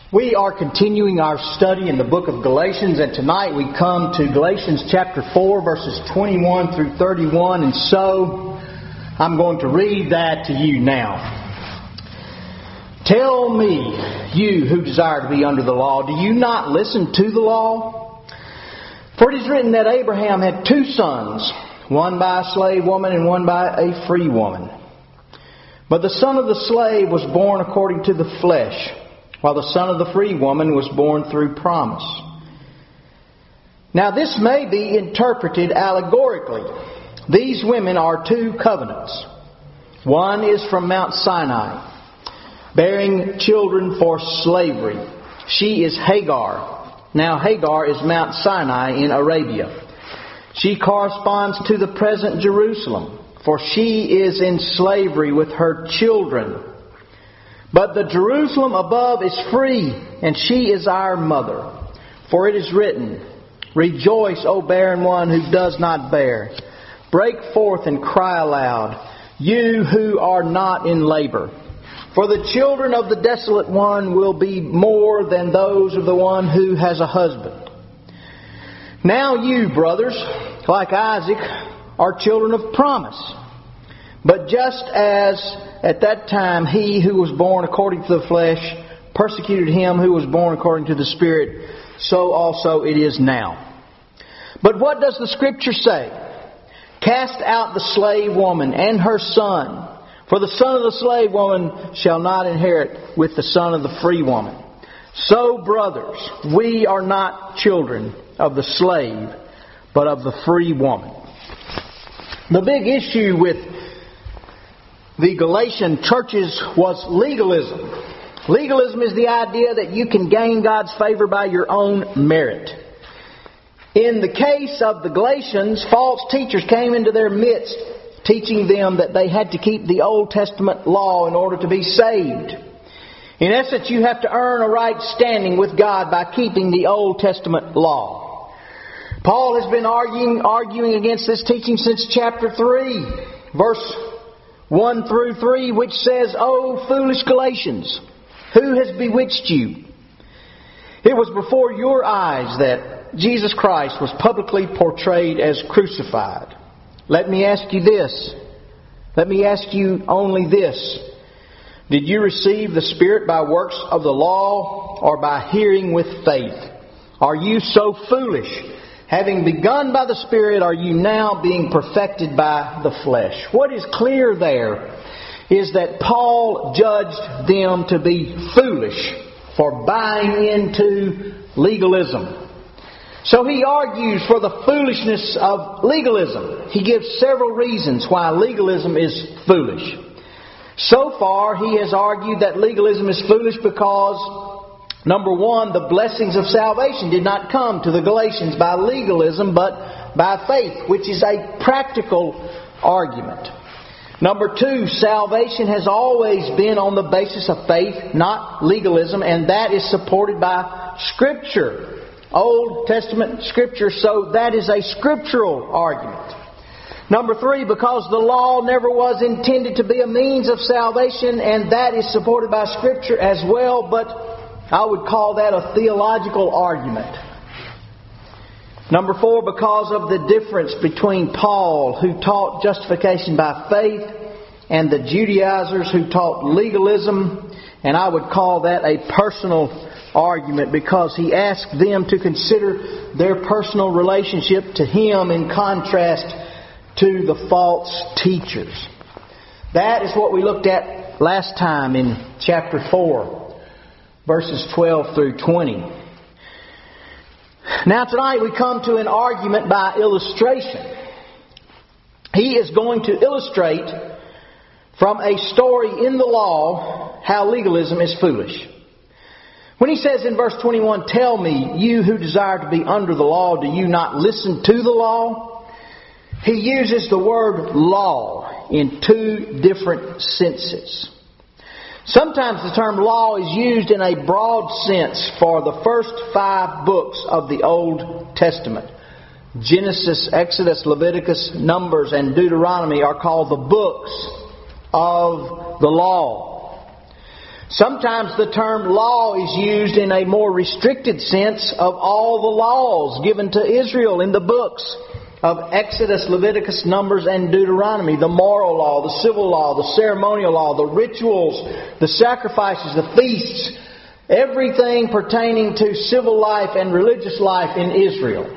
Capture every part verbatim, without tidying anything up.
We are continuing our study in the book of Galatians, and tonight we come to Galatians chapter four, verses twenty-one through thirty-one, and so I'm going to read that to you now. Tell me, you who desire to be under the law, do you not listen to the law? For it is written that Abraham had two sons, one by a slave woman and one by a free woman. But the son of the slave was born according to the flesh, while the son of the free woman was born through promise. Now this may be interpreted allegorically. These women are two covenants. One is from Mount Sinai, bearing children for slavery. She is Hagar. Now Hagar is Mount Sinai in Arabia. She corresponds to the present Jerusalem, for she is in slavery with her children. But the Jerusalem above is free, and she is our mother. For it is written, Rejoice, O barren one who does not bear. Break forth and cry aloud, you who are not in labor. For the children of the desolate one will be more than those of the one who has a husband. Now you, brothers, like Isaac, are children of promise. But just as at that time he who was born according to the flesh persecuted him who was born according to the Spirit, so also it is now. But what does the Scripture say? Cast out the slave woman and her son, for the son of the slave woman shall not inherit with the son of the free woman. So, brothers, we are not children of the slave, but of the free woman. The big issue with the Galatian churches was legalism. Legalism is the idea that you can gain God's favor by your own merit. In the case of the Galatians, false teachers came into their midst, teaching them that they had to keep the Old Testament law in order to be saved. In essence, you have to earn a right standing with God by keeping the Old Testament law. Paul has been arguing, arguing against this teaching since chapter three, verse one through three, which says, O foolish Galatians, who has bewitched you? It was before your eyes that Jesus Christ was publicly portrayed as crucified. Let me ask you this. Let me ask you only this. Did you receive the Spirit by works of the law or by hearing with faith? Are you so foolish? Having begun by the Spirit, are you now being perfected by the flesh? What is clear there is that Paul judged them to be foolish for buying into legalism. So he argues for the foolishness of legalism. He gives several reasons why legalism is foolish. So far, he has argued that legalism is foolish because, number one, the blessings of salvation did not come to the Galatians by legalism, but by faith, which is a practical argument. Number two, salvation has always been on the basis of faith, not legalism, and that is supported by Scripture. Old Testament Scripture, so that is a scriptural argument. Number three, because the law never was intended to be a means of salvation, and that is supported by Scripture as well, but I would call that a theological argument. Number four, because of the difference between Paul, who taught justification by faith, and the Judaizers who taught legalism, and I would call that a personal argument because he asked them to consider their personal relationship to him in contrast to the false teachers. That is what we looked at last time in chapter four, verses twelve through twenty. Now tonight we come to an argument by illustration. He is going to illustrate from a story in the law how legalism is foolish. When he says in verse twenty-one, Tell me, you who desire to be under the law, do you not listen to the law? He uses the word law in two different senses. Sometimes the term law is used in a broad sense for the first five books of the Old Testament. Genesis, Exodus, Leviticus, Numbers, and Deuteronomy are called the books of the law. Sometimes the term law is used in a more restricted sense of all the laws given to Israel in the books of Exodus, Leviticus, Numbers, and Deuteronomy. The moral law, the civil law, the ceremonial law, the rituals, the sacrifices, the feasts, everything pertaining to civil life and religious life in Israel.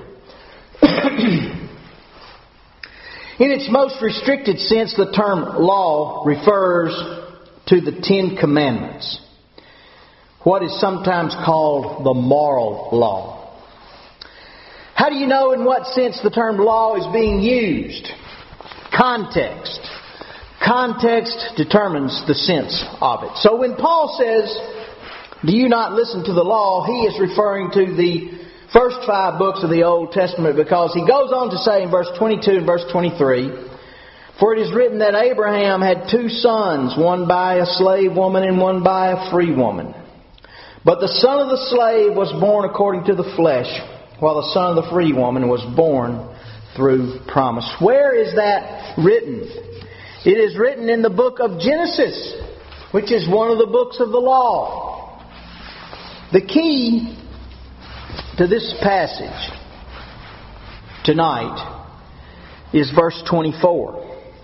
In its most restricted sense, the term law refers to the Ten Commandments, what is sometimes called the moral law. How do you know in what sense the term law is being used? Context. Context determines the sense of it. So when Paul says, "Do you not listen to the law?" he is referring to the first five books of the Old Testament, because he goes on to say in verse twenty-two and verse twenty-three, "For it is written that Abraham had two sons, one by a slave woman and one by a free woman. But the son of the slave was born according to the flesh, while the son of the free woman was born through promise." Where is that written? It is written in the book of Genesis, which is one of the books of the law. The key to this passage tonight is verse twenty-four.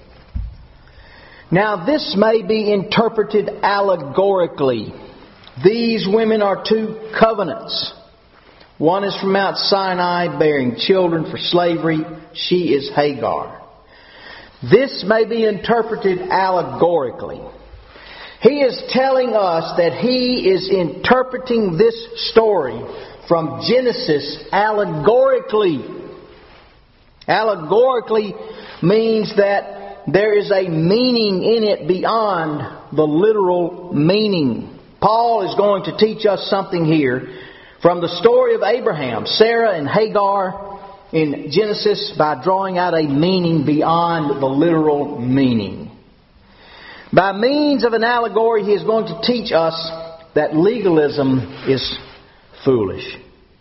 "Now this may be interpreted allegorically. These women are two covenants. One is from Mount Sinai, bearing children for slavery. She is Hagar. This may be interpreted allegorically." He is telling us that he is interpreting this story from Genesis allegorically. Allegorically means that there is a meaning in it beyond the literal meaning. Paul is going to teach us something here from the story of Abraham, Sarah, and Hagar in Genesis by drawing out a meaning beyond the literal meaning. By means of an allegory, he is going to teach us that legalism is foolish.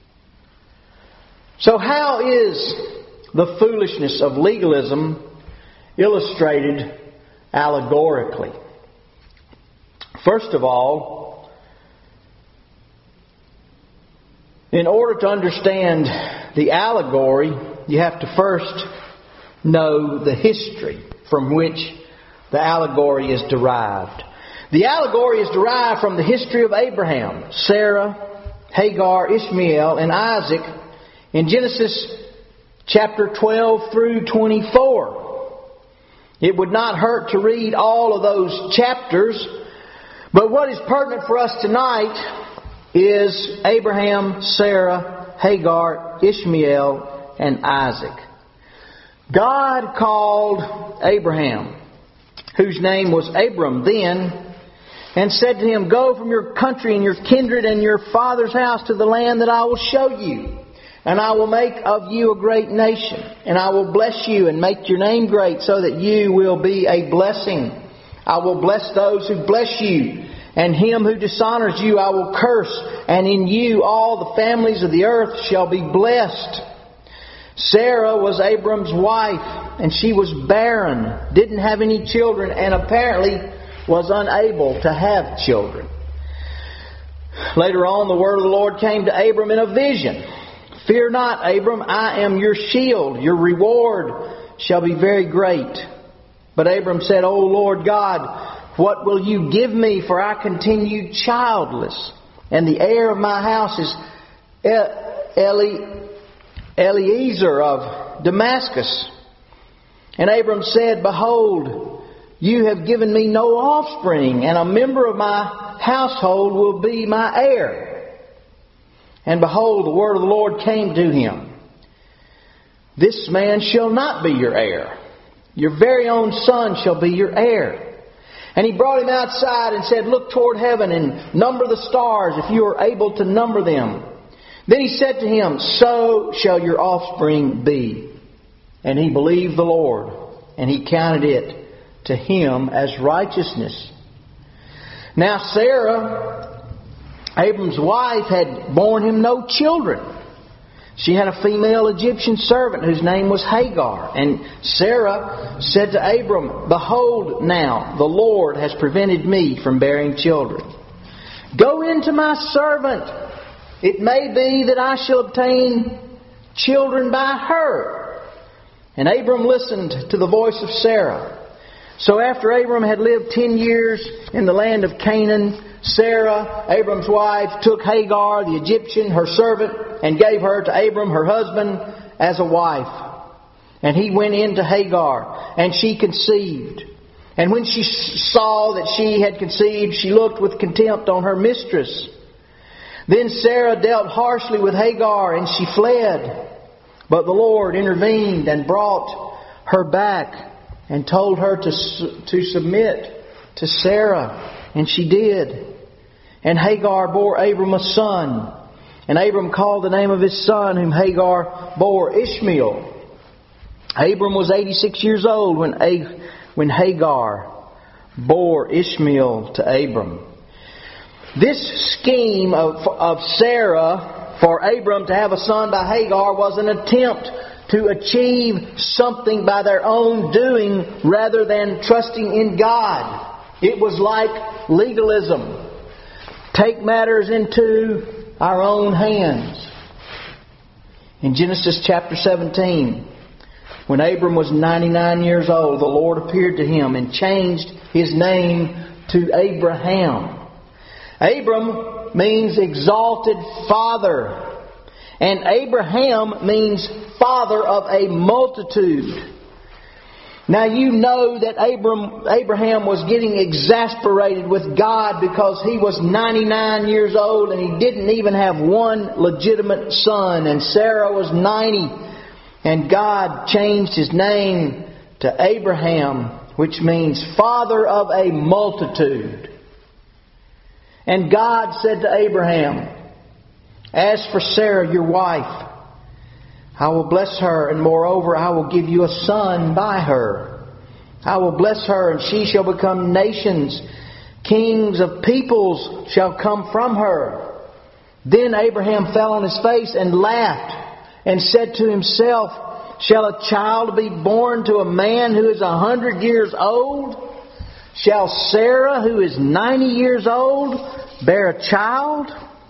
So how is the foolishness of legalism illustrated allegorically? First of all, in order to understand the allegory, you have to first know the history from which the allegory is derived. The allegory is derived from the history of Abraham, Sarah, Hagar, Ishmael, and Isaac in Genesis chapter twelve through twenty-four. It would not hurt to read all of those chapters, but what is pertinent for us tonight is Abraham, Sarah, Hagar, Ishmael, and Isaac. God called Abraham, whose name was Abram then, and said to him, "Go from your country and your kindred and your father's house to the land that I will show you. And I will make of you a great nation. And I will bless you and make your name great, so that you will be a blessing. I will bless those who bless you, and him who dishonors you I will curse. And in you all the families of the earth shall be blessed." Sarah was Abram's wife, and she was barren, didn't have any children, and apparently was unable to have children. Later on, the word of the Lord came to Abram in a vision. "Fear not, Abram, I am your shield. Your reward shall be very great." But Abram said, "O Lord God, what will you give me? For I continue childless, and the heir of my house is Eli, Eliezer of Damascus." And Abram said, "Behold, you have given me no offspring, and a member of my household will be my heir." And behold, the word of the Lord came to him. "This man shall not be your heir. Your very own son shall be your heir." And he brought him outside and said, "Look toward heaven and number the stars, if you are able to number them." Then he said to him, "So shall your offspring be." And he believed the Lord, and he counted it to him as righteousness. Now Sarah, Abram's wife, had borne him no children. She had a female Egyptian servant whose name was Hagar. And Sarah said to Abram, "Behold now, the Lord has prevented me from bearing children. Go into my servant. It may be that I shall obtain children by her. And Abram listened to the voice of Sarah. So after Abram had lived ten years in the land of Canaan, Sarah, Abram's wife, took Hagar, the Egyptian, her servant, and gave her to Abram, her husband, as a wife. And he went in to Hagar, and she conceived. And when she saw that she had conceived, she looked with contempt on her mistress. Then Sarah dealt harshly with Hagar, and she fled. But the Lord intervened and brought her back and told her to, to submit to Sarah. And she did. And Hagar bore Abram a son. And Abram called the name of his son, whom Hagar bore, Ishmael. Abram was eighty-six years old when, when Hagar bore Ishmael to Abram. This scheme of, of Sarah for Abram to have a son by Hagar was an attempt to achieve something by their own doing rather than trusting in God. It was like legalism. Take matters into our own hands. In Genesis chapter seventeen, when Abram was ninety-nine years old, the Lord appeared to him and changed his name to Abraham. Abram means exalted father. And Abraham means father of a multitude. Now you know that Abram, Abraham was getting exasperated with God because he was ninety-nine years old and he didn't even have one legitimate son. And Sarah was ninety. And God changed his name to Abraham, which means father of a multitude. And God said to Abraham, as for Sarah, your wife, I will bless her, and moreover, I will give you a son by her. I will bless her, and she shall become nations. Kings of peoples shall come from her. Then Abraham fell on his face and laughed, and said to himself, shall a child be born to a man who is a hundred years old? Shall Sarah, who is ninety years old, bear a child?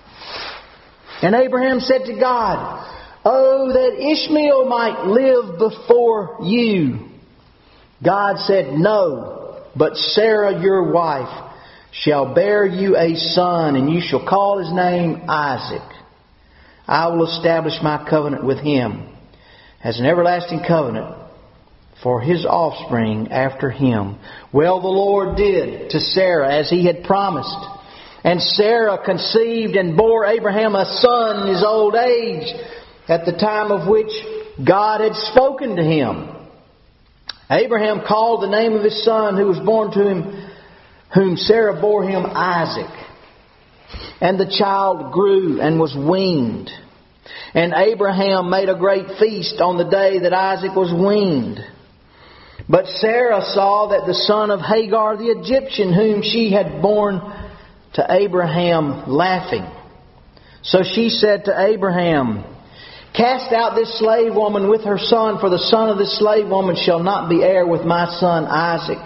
And Abraham said to God, oh, that Ishmael might live before you. God said, no, but Sarah, your wife, shall bear you a son, and you shall call his name Isaac. I will establish my covenant with him as an everlasting covenant for his offspring after him. Well, the Lord did to Sarah as he had promised. And Sarah conceived and bore Abraham a son in his old age, at the time of which God had spoken to him. Abraham called the name of his son who was born to him, whom Sarah bore him, Isaac. And the child grew and was weaned. And Abraham made a great feast on the day that Isaac was weaned. But Sarah saw that the son of Hagar the Egyptian, whom she had borne to Abraham, laughing. So she said to Abraham, cast out this slave woman with her son, for the son of this slave woman shall not be heir with my son Isaac.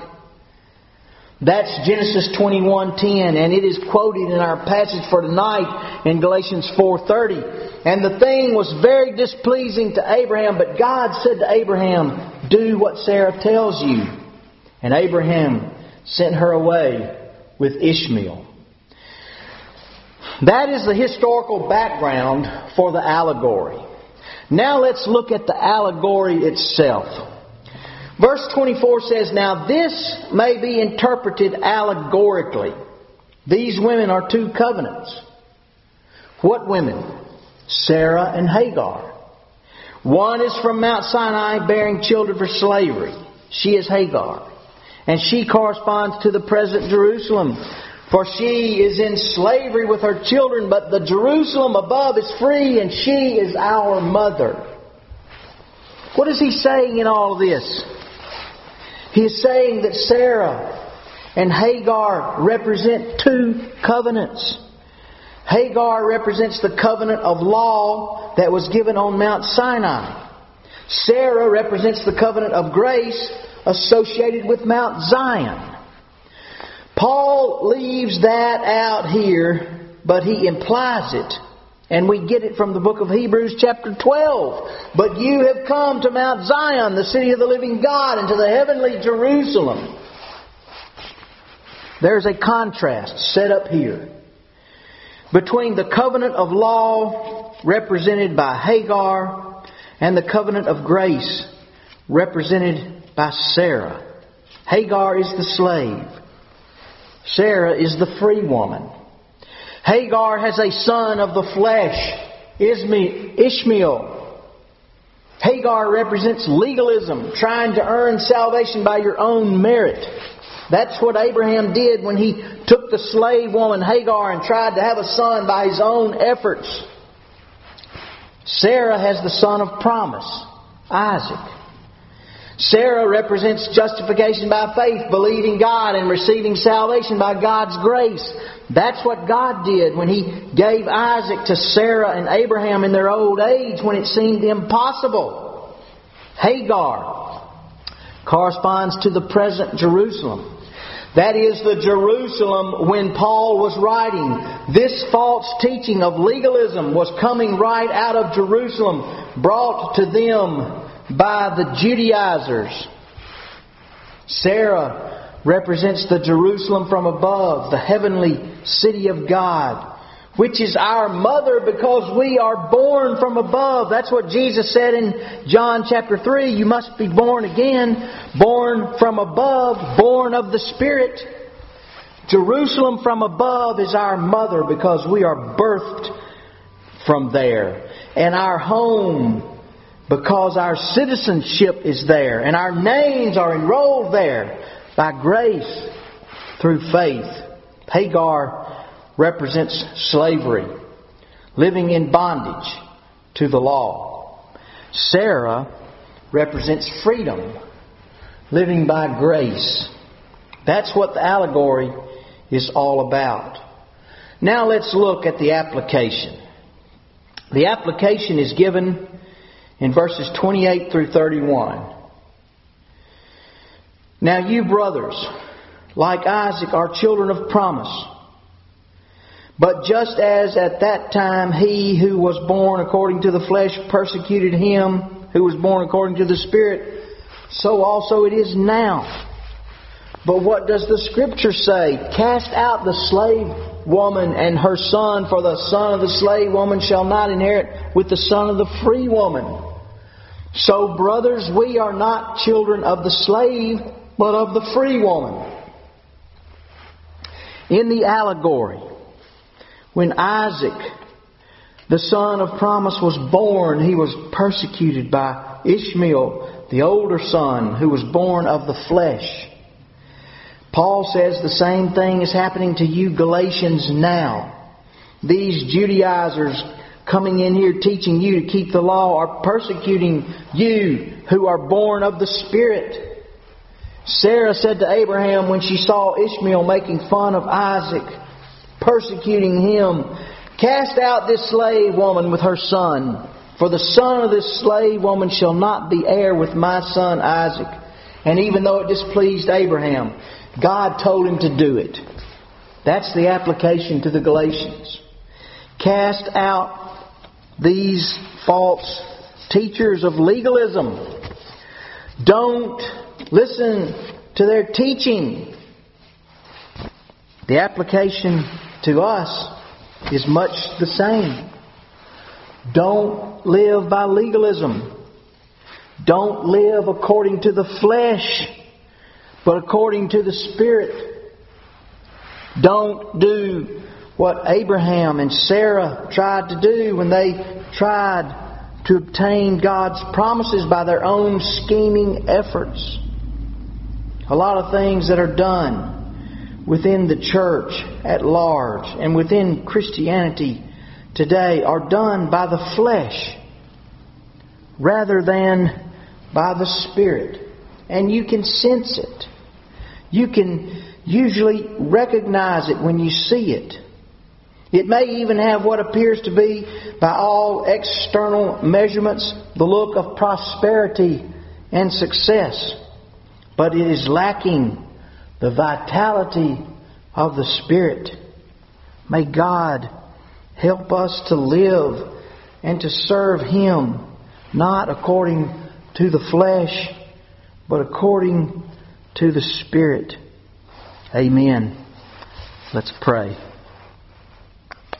That's Genesis twenty-one ten, and it is quoted in our passage for tonight in Galatians four thirty. And the thing was very displeasing to Abraham, but God said to Abraham, do what Sarah tells you. And Abraham sent her away with Ishmael. That is the historical background for the allegory. Now let's look at the allegory itself. Verse twenty-four says, now this may be interpreted allegorically. These women are two covenants. What women? Sarah and Hagar. One is from Mount Sinai bearing children for slavery. She is Hagar. And she corresponds to the present Jerusalem. For she is in slavery with her children, but the Jerusalem above is free, and she is our mother. What is he saying in all of this? He is saying that Sarah and Hagar represent two covenants. Hagar represents the covenant of law that was given on Mount Sinai. Sarah represents the covenant of grace associated with Mount Zion. Paul leaves that out here, but he implies it. And we get it from the book of Hebrews chapter twelve. But you have come to Mount Zion, the city of the living God, and to the heavenly Jerusalem. There's a contrast set up here between the covenant of law represented by Hagar and the covenant of grace represented by Sarah. Hagar is the slave. Sarah is the free woman. Hagar has a son of the flesh, Ishmael. Hagar represents legalism, trying to earn salvation by your own merit. That's what Abraham did when he took the slave woman Hagar and tried to have a son by his own efforts. Sarah has the son of promise, Isaac. Sarah represents justification by faith, believing God and receiving salvation by God's grace. That's what God did when He gave Isaac to Sarah and Abraham in their old age when it seemed impossible. Hagar corresponds to the present Jerusalem. That is the Jerusalem when Paul was writing. This false teaching of legalism was coming right out of Jerusalem, brought to them by the Judaizers. Sarah represents the Jerusalem from above, the heavenly city of God, which is our mother because we are born from above. That's what Jesus said in John chapter three. You must be born again, born from above, born of the Spirit. Jerusalem from above is our mother because we are birthed from there. And our home because our citizenship is there and our names are enrolled there by grace through faith. Hagar represents slavery, living in bondage to the law. Sarah represents freedom, living by grace. That's what the allegory is all about. Now let's look at the application. The application is given in verses twenty-eight through thirty-one. Now you brothers, like Isaac, are children of promise. But just as at that time he who was born according to the flesh persecuted him who was born according to the Spirit, so also it is now. But what does the Scripture say? Cast out the slave woman and her son, for the son of the slave woman shall not inherit with the son of the free woman. So, brothers, we are not children of the slave, but of the free woman. In the allegory, when Isaac, the son of promise, was born, he was persecuted by Ishmael, the older son, who was born of the flesh. Paul says the same thing is happening to you Galatians now. These Judaizers coming in here teaching you to keep the law are persecuting you who are born of the Spirit. Sarah said to Abraham when she saw Ishmael making fun of Isaac, persecuting him, cast out this slave woman with her son, for the son of this slave woman shall not be heir with my son Isaac. And even though it displeased Abraham, God told him to do it. That's the application to the Galatians. Cast out these false teachers of legalism. Don't listen to their teaching. The application to us is much the same. Don't live by legalism. Don't live according to the flesh, but according to the Spirit. Don't do what Abraham and Sarah tried to do when they tried to obtain God's promises by their own scheming efforts. A lot of things that are done within the church at large and within Christianity today are done by the flesh rather than by the Spirit. And you can sense it. You can usually recognize it when you see it. It may even have what appears to be, by all external measurements, the look of prosperity and success. But it is lacking the vitality of the Spirit. May God help us to live and to serve Him, not according to the flesh, but according to the Spirit. Amen. Let's pray.